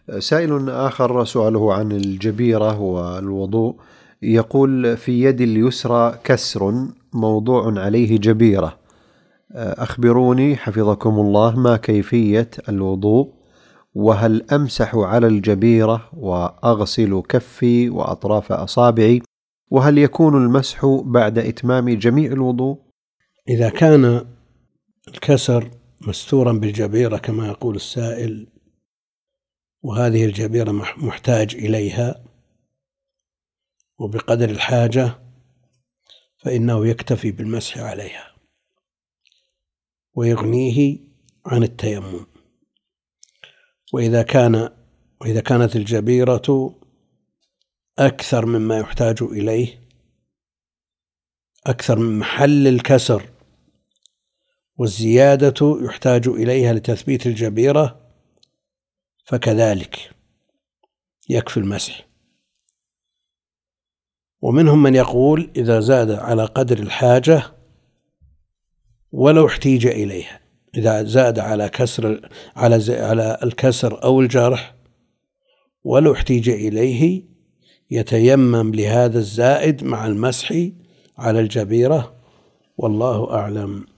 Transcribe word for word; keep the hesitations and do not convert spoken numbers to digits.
سائل آخر سؤاله عن الجبيرة والوضوء، يقول: في يد اليسرى كسر موضوع عليه جبيرة، أخبروني حفظكم الله ما كيفية الوضوء، وهل أمسح على الجبيرة وأغسل كفي وأطراف أصابعي، وهل يكون المسح بعد إتمام جميع الوضوء؟ إذا كان الكسر مستورا بالجبيرة كما يقول السائل، وهذه الجبيرة محتاج إليها وبقدر الحاجة، فإنه يكتفي بالمسح عليها ويغنيه عن التيمم. وإذا كان وإذا كانت الجبيرة أكثر مما يحتاج إليه، أكثر من محل الكسر، والزيادة يحتاج إليها لتثبيت الجبيرة، فكذلك يكفي المسح. ومنهم من يقول إذا زاد على قدر الحاجة ولو احتيج إليها، إذا زاد على كسر على على الكسر أو الجرح ولو احتيج إليه يتيمم لهذا الزائد مع المسح على الجبيرة، والله أعلم.